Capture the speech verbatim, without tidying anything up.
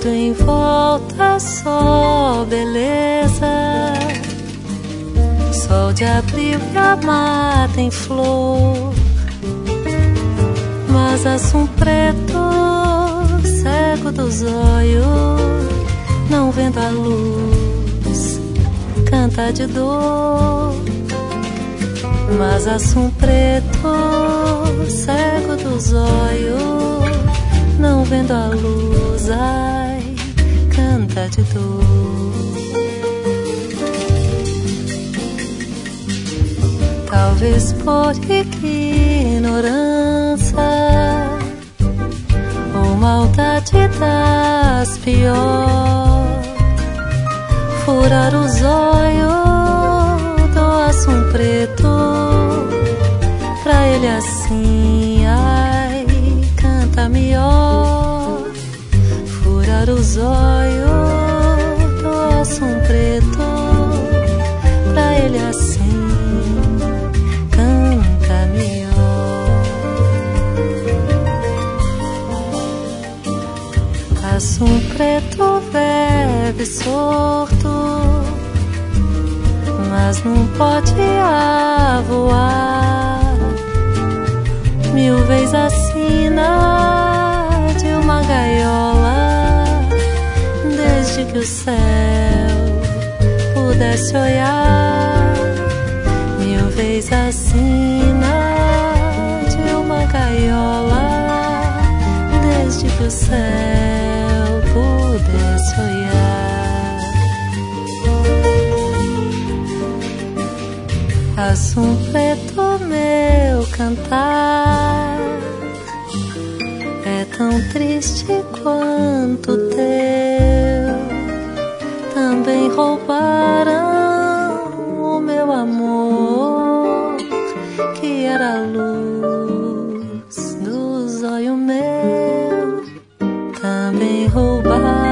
Tudo em volta só beleza. Sol de abril e a mata em flor. Mas assum preto, cego dos olhos, não vendo a luz, canta de dor. Mas assum preto, cego dos olhos, não vendo a luz, ai, canta de dor. Talvez por ignorância ou maldade das piores, furar os olhos do assum preto, pra ele assim, ai, canta melhor. Furar os olhos do assum preto, pra ele assim, canta melhor. Assum preto vive sorto, mas não pode voar. Mil vezes assina de uma gaiola, desde que o céu pudesse olhar. Mil vezes assina de uma gaiola, desde que o céu pudesse olhar. Assum preto, meu cantar é tão triste quanto o teu. Também roubaram o meu amor, que era a luz dos olhos meus. Também roubaram